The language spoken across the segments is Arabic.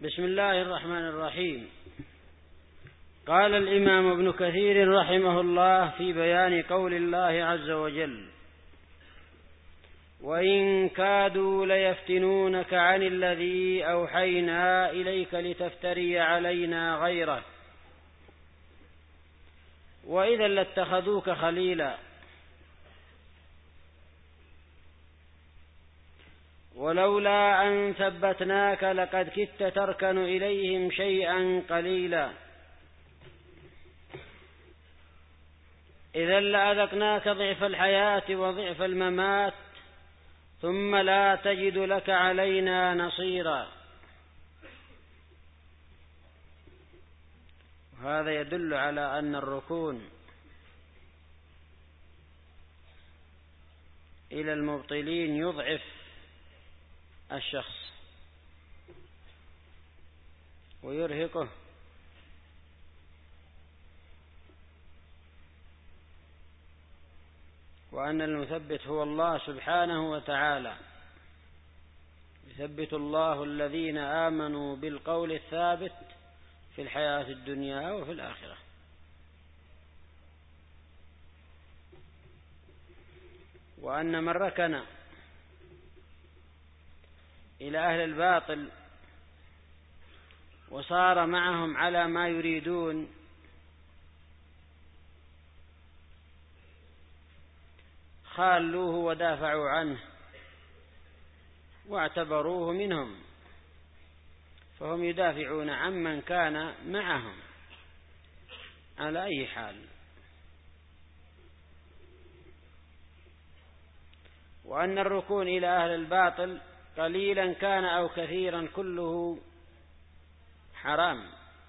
بسم الله الرحمن الرحيم. قال الإمام ابن كثير رحمه الله في بيان قول الله عز وجل: وإن كادوا ليفتنونك عن الذي أوحينا إليك لتفتري علينا غيره وإذا لاتخذوك خليلا ولولا أن ثبتناك لقد كدت تركن إليهم شيئا قليلا إذا لأذقناك ضعف الحياة وضعف الممات ثم لا تجد لك علينا نصيرا. وهذا يدل على أن الركون إلى المبطلين يضعف الشخص ويرهقه، وأن المثبت هو الله سبحانه وتعالى. يثبت الله الذين آمنوا بالقول الثابت في الحياة الدنيا وفي الآخرة. وأن من ركن إلى أهل الباطل وصار معهم على ما يريدون خالوه ودافعوا عنه واعتبروه منهم، فهم يدافعون عمن كان معهم على أي حال. وأن الركون إلى أهل الباطل قليلا كان أو كثيرا كله حرام،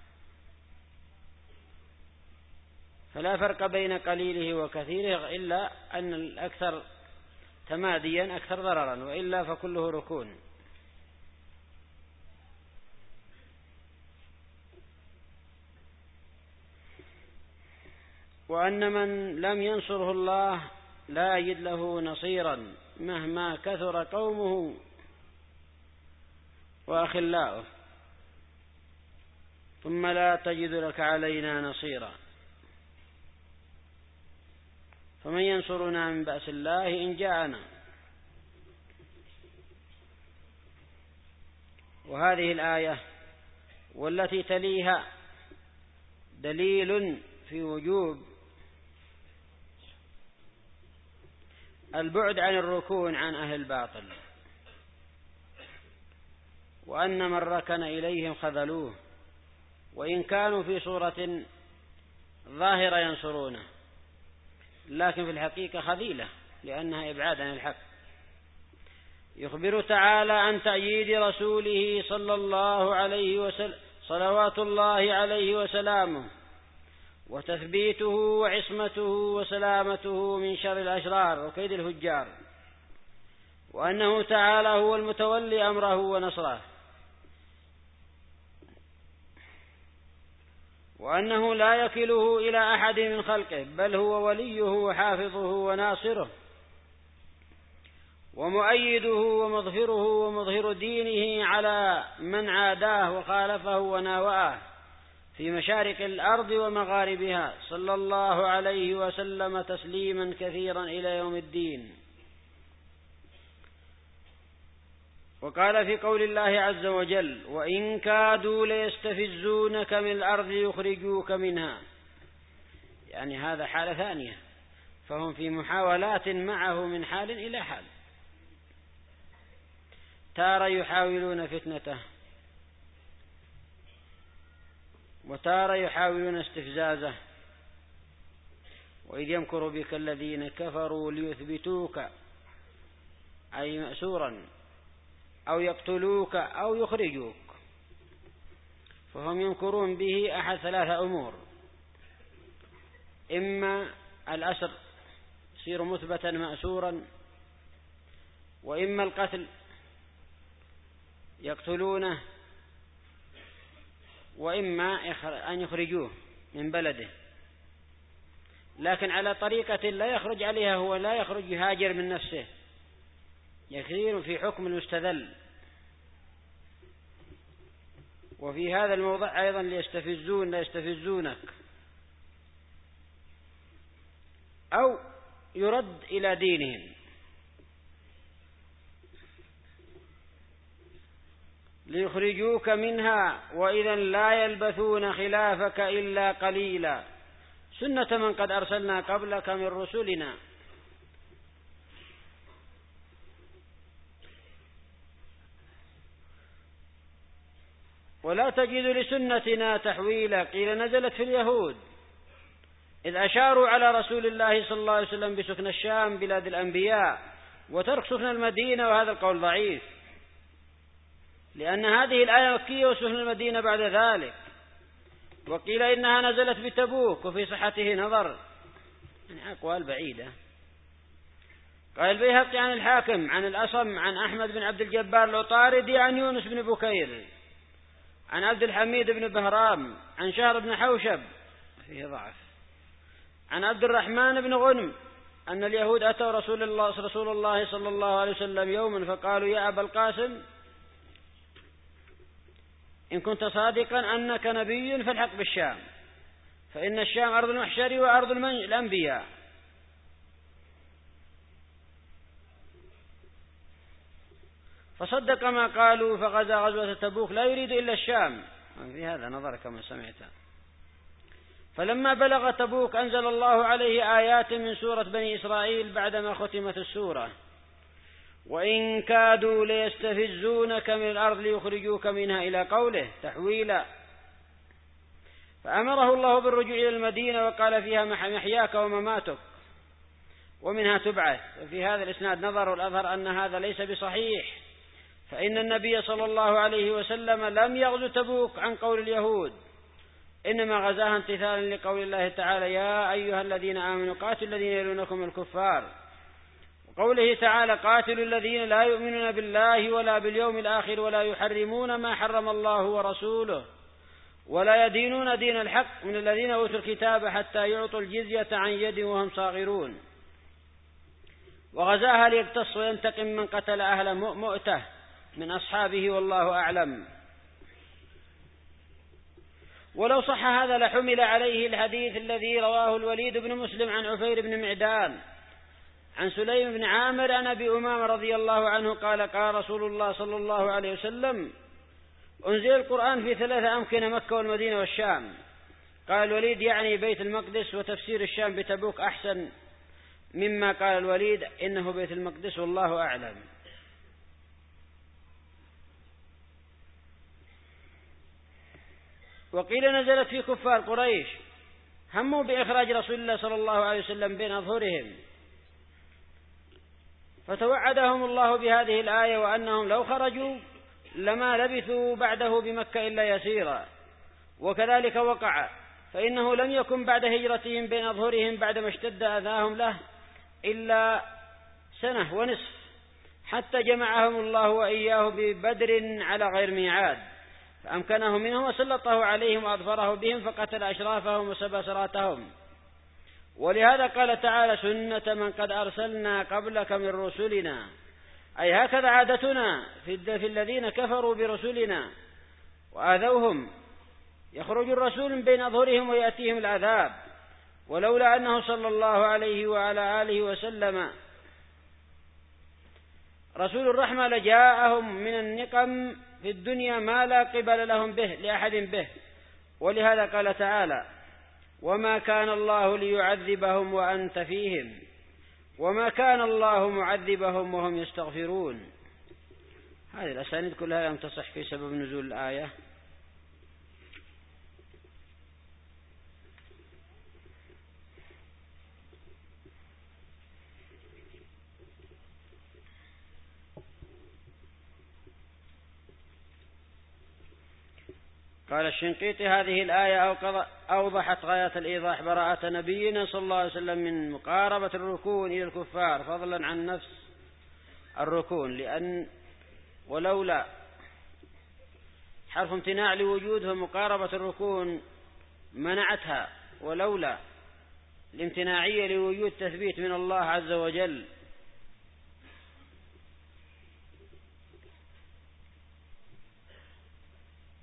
فلا فرق بين قليله وكثيره إلا أن الأكثر تماديا أكثر ضررا، وإلا فكله ركون. وأن من لم ينصره الله لا يجد له نصيرا مهما كثر قومه وأخلاؤه، ثم لا تجد لك علينا نصيرا. فمن ينصرنا من بأس الله إن جاءنا. وهذه الآية والتي تليها دليل في وجوب البعد عن الركون عن أهل الباطل، وأن من ركن إليهم خذلوه، وإن كانوا في صورة ظاهرة ينصرونه لكن في الحقيقة خذيلة لأنها إبعاد عن الحق. يخبر تعالى عن تأييد رسوله صلى الله عليه وسلم صلوات الله عليه وسلامه وتثبيته وعصمته وسلامته من شر الأشرار وكيد الفجار، وأنه تعالى هو المتولي أمره ونصره، وأنه لا يكله إلى أحد من خلقه بل هو وليه وحافظه وناصره ومؤيده ومظهره ومظهر دينه على من عاداه وخالفه وناواه في مشارق الأرض ومغاربها، صلى الله عليه وسلم تسليما كثيرا إلى يوم الدين. وقال في قول الله عز وجل: وإن كادوا ليستفزونك من الأرض يخرجوك منها، يعني هذا حالة ثانية، فهم في محاولات معه من حال إلى حال، تارى يحاولون فتنته وتارى يحاولون استفزازه. وإذ يمكر بك الذين كفروا ليثبتوك أي مأسورا أو يقتلوك أو يخرجوك، فهم ينكرون به أحد ثلاثة أمور: إما الأسر يصير مثبتا مأسورا، وإما القتل يقتلونه، وإما أن يخرجوه من بلده، لكن على طريقة لا يخرج عليها، هو لا يخرج يهاجر من نفسه، يكثير في حكم المستذل. وفي هذا الموضع أيضا ليستفزونك أو يرد إلى دينهم، ليخرجوك منها وإذا لا يلبثون خلافك إلا قليلا سنة من قد أرسلنا قبلك من رسلنا. ولا تجد لسنتنا تحويلا. قيل نزلت في اليهود إذ أشاروا على رسول الله صلى الله عليه وسلم بسكن الشام بلاد الأنبياء وترك سكن المدينة، وهذا القول ضعيف لأن هذه الآية مكية وسكن المدينة بعد ذلك. وقيل إنها نزلت بتبوك وفي صحته نظر، يعني أقوال بعيدة. قال البيهقي عن الحاكم عن الأصم عن أحمد بن عبد الجبار العطاردي عن يونس بن بكير عن عبد الحميد بن بهرام عن شهر بن حوشب فيه ضعف عن عبد الرحمن بن غنم أن اليهود أتوا رسول الله صلى الله عليه وسلم يوما فقالوا يا أبا القاسم إن كنت صادقا أنك نبي فالحق بالشام، فإن الشام أرض المحشر وأرض الأنبياء. فصدق ما قالوا فغزا غزوة تبوك لا يريد إلا الشام. في هذا نظر كما سمعت. فلما بلغ تبوك أنزل الله عليه آيات من سورة بني إسرائيل بعدما ختمت السورة: وإن كادوا ليستفزونك من الأرض ليخرجوك منها إلى قوله تحويلا. فأمره الله بالرجوع إلى المدينة وقال فيها محياك ومماتك ومنها تبعث. وفي هذا الإسناد نظر، والأظهر أن هذا ليس بصحيح، فإن النبي صلى الله عليه وسلم لم يغزو تبوك عن قول اليهود، إنما غزاها امتثالا لقول الله تعالى يا أيها الذين آمنوا قاتلوا الذين يلونكم الكفار، وقوله تعالى قاتلوا الذين لا يؤمنون بالله ولا باليوم الآخر ولا يحرمون ما حرم الله ورسوله ولا يدينون دين الحق من الذين أوتوا الكتاب حتى يعطوا الجزية عن يد وهم صاغرون. وغزاها ليقتص وينتقم من قتل أهل مؤتة من أصحابه والله أعلم. ولو صح هذا لحمل عليه الحديث الذي رواه الوليد بن مسلم عن عفير بن معدان عن سليم بن عامر عن أبي أمامة رضي الله عنه قال قال رسول الله صلى الله عليه وسلم أنزل القرآن في 3 أمكنة مكة والمدينة والشام. قال الوليد يعني بيت المقدس، وتفسير الشام بتبوك أحسن مما قال الوليد إنه بيت المقدس والله أعلم. وقيل نزلت في كفار قريش هموا بإخراج رسول الله صلى الله عليه وسلم بين أظهرهم، فتوعدهم الله بهذه الآية وأنهم لو خرجوا لما لبثوا بعده بمكة إلا يسيرا. وكذلك وقع، فإنه لم يكن بعد هجرتهم بين أظهرهم بعدما اشتد أذاهم له إلا 1.5 سنة، حتى جمعهم الله وإياه ببدر على غير ميعاد، فأمكنه منه وسلطه عليهم وأظفره بهم فقتل أشرافهم وسبى سراتهم. ولهذا قال تعالى سنة من قد أرسلنا قبلك من رسلنا، أي هكذا عادتنا في الذين كفروا برسلنا وآذوهم، يخرج الرسول من بين أظهرهم ويأتيهم العذاب. ولولا أنه صلى الله عليه وعلى آله وسلم رسول الرحمة لجاءهم من النقم في الدنيا ما لا قبل لهم به لأحد به. ولهذا قال تعالى وما كان الله ليعذبهم وأنت فيهم وما كان الله معذبهم وهم يستغفرون. هذه الأسانيد كلها لم تصح في سبب نزول الآية. قال الشنقيطي هذه الآية أوضحت غاية الإيضاح براءة نبينا صلى الله عليه وسلم من مقاربة الركون إلى الكفار فضلا عن نفس الركون، لأن ولولا حرف امتناع لوجود فمقاربة الركون منعتها، ولولا الامتناعية لوجود تثبيت من الله عز وجل.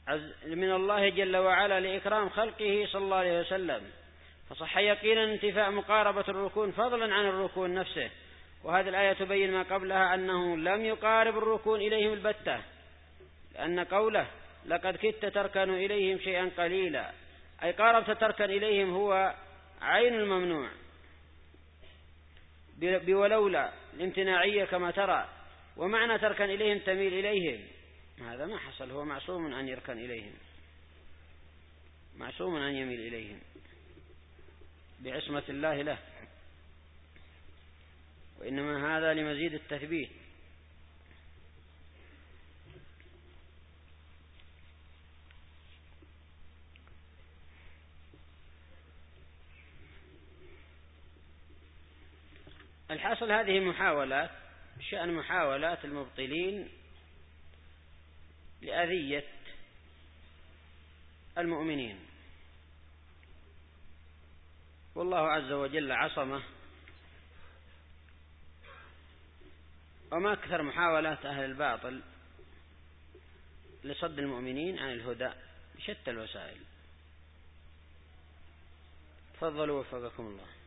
من الله جل وعلا لإكرام خلقه صلى الله عليه وسلم، فصح يقينا انتفاء مقاربة الركون فضلا عن الركون نفسه. وهذه الآية تبين ما قبلها أنه لم يقارب الركون إليهم البتة، لأن قوله لقد كدت تركن إليهم شيئا قليلا، أي قاربت تركن إليهم هو عين الممنوع بولولا الامتناعية كما ترى، ومعنى تركن إليهم تميل إليهم، هذا ما حصل. هو معصوم أن يركن إليهم، معصوم أن يميل إليهم بعصمة الله له، وإنما هذا لمزيد التثبيت. الحاصل هذه محاولات، شأن محاولات المبطلين لأذية المؤمنين، والله عز وجل عصمه. وما أكثر محاولات أهل الباطل لصد المؤمنين عن الهدى بشتى الوسائل. تفضلوا وفقكم الله.